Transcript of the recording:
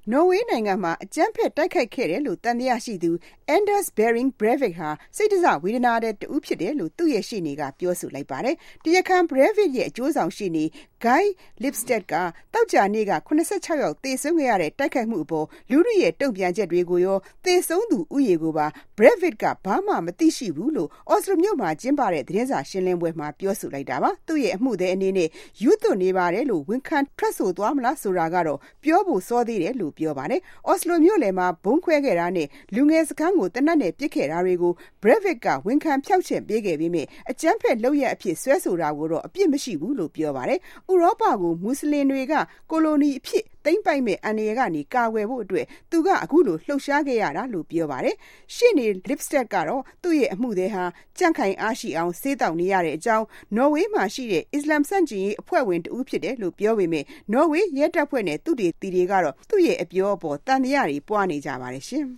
နော်ဝေးနိုင်ငံမှာအကြမ်းဖက်တိုက်ခိုက်ခဲ့တယ်လို့သံသယရှိသူ Anders Behring Breivik ဟာစိတ်ဒဇဝေဒနာတဲ့တဦးဖြစ်တယ်လို့သူ့ရဲ့ရှေ့နေကပြောဆိုလိုက်ပါတယ်။တရားခံ Breivik ရဲ့အကျိုးဆောင်ရှေ့နေ Guy Lipstadt ကသောကြာနေ့က86ယောက်သေဆုံးခဲ့ရတဲ့တိုက်ခိုက်မှုအပေါ်လူထုရဲ့တုံ့ပြန်ချက်တွေကိုရောသေဆုံးသူဥယေကိုပါ Breivik ကဘာမှမသိရှိဘူးလို့အော်စလိုမြို့မှာကျင်းပတဲ့သတင်းစာရှင်းလင်းပွဲမှာပြောဆိုလိုက်တာပါ။သူ့ရဲ့အမှုသည်အနေနဲ့ယူသွနေပါတယ်လို့ဝန်ခံထွက်ဆိုသွားမလားဆိုတာကတော့ပြောဖို့စောသေးတယ်လို့ပြောပါတယ်။အော်စလိုမြို့လယ်မှာဘုံခွဲခဲ့တာနဲ့လူငယ်စခန်းကိုတနတ်နဲ့ပစ်ခဲ့တာတွေကို Breivik ကဝန်ခံဖျောက်ချင်ပေးခဲ့ပြီးမြအကြမ်းဖက်လုပ်ရအဖြစ်ဆွဲဆိုတာကိုတော့အပြစ်မရှိဘူးလို့ပြောပါတယ်။ဥရောပကိုမွတ်စလင်တွေကကိုလိုနီအဖြစ်သိမ်းပိုက်မဲ့အန္တရာယ်ကနေကာကွယ်ဖို့အတွက်သူကအခုလိုလှုပ်ရှားခဲ့ရတာလို့ပြောပါတယ်။ရှေ့နေ Lipstadt ကတော့သူ့ရဲ့အမှုသည်ဟာကြန့်ခိုင်အားရှိအောင်ဆေးတောက်နေရတဲ့အကြောင်းနော်ဝေးမှာရှိတဲ့အစ္စလာမ်ဆန့်ကျင်ရေးအဖွဲ့ဝင်တဦးဖြစ်တယ်လို့ပြောပေမဲ့နော်ဝေးရဲတပ်ဖွဲ့နဲ့သူ့တွေတီတွေကတော့သူ့ရဲ့အပြောအပေါ်တန်တရားတွေပွားနေကြပါတယ်ရှင်